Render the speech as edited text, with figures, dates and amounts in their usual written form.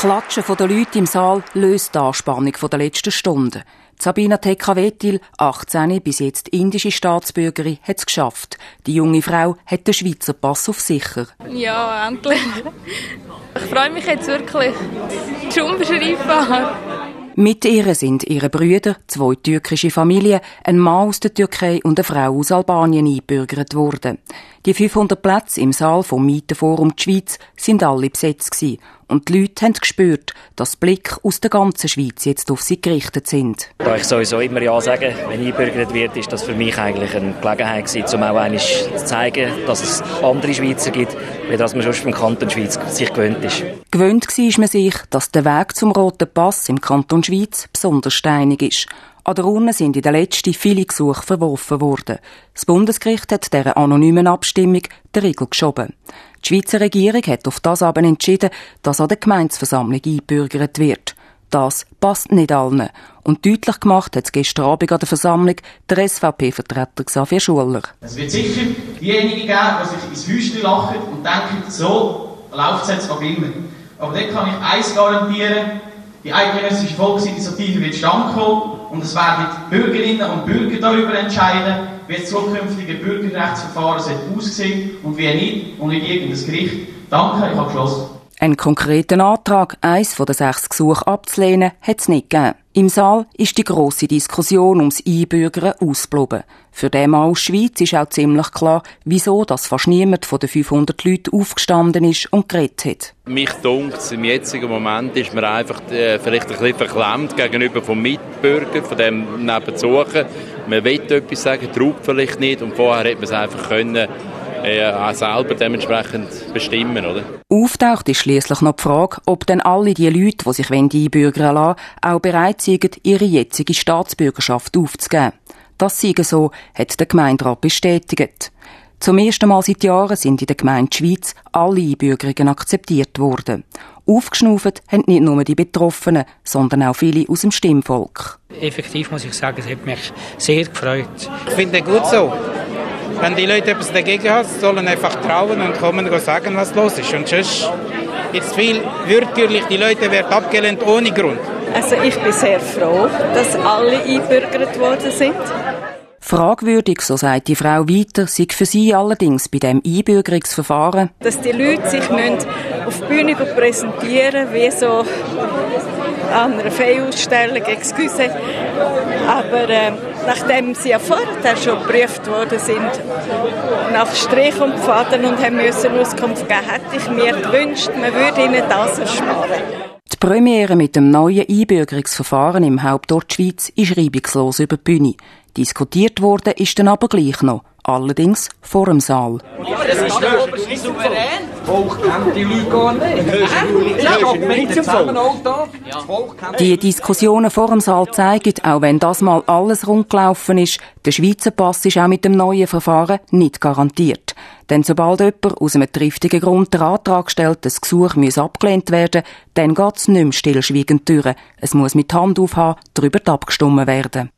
Klatschen der Leute im Saal löst die Anspannung der letzten Stunden. Sabina Tekavetil, 18, bis jetzt indische Staatsbürgerin, hat es geschafft. Die junge Frau hat den Schweizer Pass auf sicher. Ja, endlich. Ich freue mich jetzt wirklich. Schon beschreibbar. Mit ihr sind ihre Brüder, 2 türkische Familien, ein Mann aus der Türkei und eine Frau aus Albanien eingebürgert worden. Die 500 Plätze im Saal vom Mietenforum die Schweiz sind alle besetzt gewesen. Und die Leute haben gespürt, dass die Blicke aus der ganzen Schweiz jetzt auf sie gerichtet sind. Da ich sowieso immer Ja sage, wenn eingebürgert wird, ist das für mich eigentlich eine Gelegenheit gewesen, um auch einmal zu zeigen, dass es andere Schweizer gibt, wie das man sonst vom Kanton Schweiz sich gewöhnt ist. Gewöhnt war man sich, dass der Weg zum Roten Pass im Kanton Schweiz besonders steinig ist. An der Urne sind in der letzten viele Gesuche verworfen worden. Das Bundesgericht hat dieser anonymen Abstimmung den Riegel geschoben. Die Schweizer Regierung hat auf das aber entschieden, dass an der Gemeindeversammlung eingebürgert wird. Das passt nicht allen. Und deutlich gemacht hat es gestern Abend an der Versammlung der SVP-Vertreter Xavier Schuller. Es wird sicher diejenigen geben, die sich ins Häuschen lachen und denken, so läuft es jetzt auch immer. Aber dort kann ich eins garantieren: die eidgenössische Volksinitiative wird stand kommen und es werden die Bürgerinnen und Bürger darüber entscheiden, wie das zukünftige Bürgerrechtsverfahren aussehen und wie nicht, und nicht irgendein Gericht. Danke, ich habe geschlossen. Einen konkreten Antrag, eines der 6 Gesuche abzulehnen, hat es nicht gegeben. Im Saal ist die grosse Diskussion ums Einbürgern ausgeblieben. Für den Mann aus Schweiz ist auch ziemlich klar, wieso dass fast niemand von den 500 Leuten aufgestanden ist und geredet hat. Mich dunkt, im jetzigen Moment ist man einfach vielleicht ein bisschen verklemmt gegenüber vom Mitbürger, von dem Nebenzuchen. Man will etwas sagen, traut vielleicht nicht, und vorher hätte man es einfach können auch selber dementsprechend bestimmen, oder? Auftaucht ist schliesslich noch die Frage, ob denn alle die Leute, die sich einbürgern lassen, auch bereit sind, ihre jetzige Staatsbürgerschaft aufzugeben. Das sei so, hat der Gemeinderat bestätigt. Zum ersten Mal seit Jahren sind in der Gemeinde Schweiz alle Einbürgerungen akzeptiert worden. Aufgeschnauft haben nicht nur die Betroffenen, sondern auch viele aus dem Stimmvolk. Effektiv muss ich sagen, es hat mich sehr gefreut. Ich finde es gut so. Wenn die Leute etwas dagegen haben, sollen einfach trauen und kommen und sagen, was los ist. Und sonst ist viel willkürlich, die Leute werden abgelehnt ohne Grund. Also ich bin sehr froh, dass alle eingebürgert worden sind. Fragwürdig, so sagt die Frau weiter, sei für sie allerdings bei dem Einbürgerungsverfahren, dass die Leute sich auf die Bühne präsentieren, wie so an einer Feierausstellung, excuse. Aber nachdem sie ja vorher schon geprüft worden sind, nach Strich und Faden und haben müssen Auskunft geben, hätte ich mir gewünscht, man würde ihnen das ersparen. Die Premiere mit dem neuen Einbürgerungsverfahren im Hauptort Schweiz ist reibungslos über die Bühne. Diskutiert worden ist dann aber gleich noch, allerdings vor dem Saal. Aber das ist nicht souverän. Das Volk kennt die Leute gar nicht. Die Diskussionen vor dem Saal zeigen, auch wenn das mal alles rundgelaufen ist, der Schweizer Pass ist auch mit dem neuen Verfahren nicht garantiert. Denn sobald jemand aus einem triftigen Grund den Antrag stellt, das Gesuch muss abgelehnt werden, dann geht es nicht mehr stillschweigend durch. Es muss mit Hand aufhaben, darüber abgestimmt werden.